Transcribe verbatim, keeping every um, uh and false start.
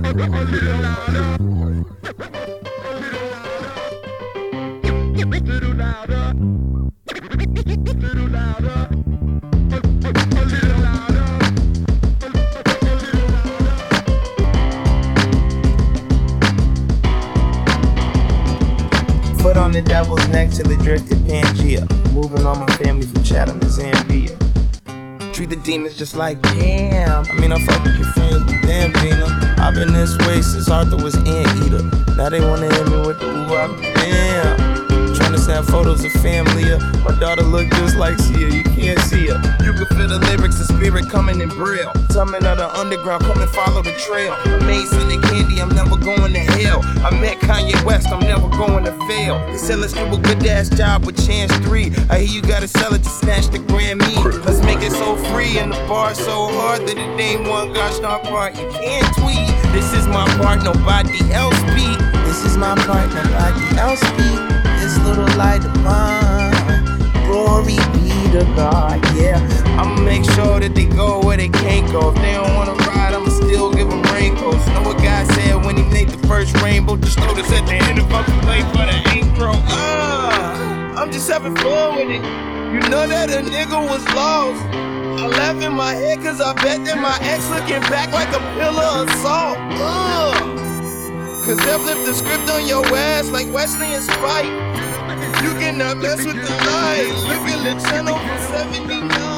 Foot on the devil's neck till it drifted Pangea. Moving on my family from Chatham to Zambia. Treat the demons just like damn. I mean I fuck with your friends, but damn Gina, I've been this way since Arthur was Anteater. Now they wanna hit me with the ooh I damn. Trying to send photos of family. My daughter look just like Sia, you can't see her. You can feel the lyrics, the spirit coming in braille. Tumbling of the underground, come and follow the trail. Amazing the candy, I'm never going to hell. I met Kanye West, I'm never going to fail. They said let's do a good ass job with Chance three. I hear you gotta sell it to snatch the Grammy. Let's make it so free and the bar so hard that it ain't one gosh darn part you can't tweet. This is my part, nobody else beat. This is my part, nobody else beat. This little light of mine, glory be to God, yeah. I'ma make sure that they go where they can't go. If they don't wanna ride, I'ma still give them raincoats. Know what God said when he made the first rainbow? Just notice at the end if I'm too late for the intro. Ah, I'm just having fun with it. You know that a nigga was lost. I laugh in my head cause I bet that my ex looking back like a pillar of salt. Ugh. Cause they'll flip the script on your ass like Wesley and Spike. You cannot mess with the light. You can let channel for seventy-nine.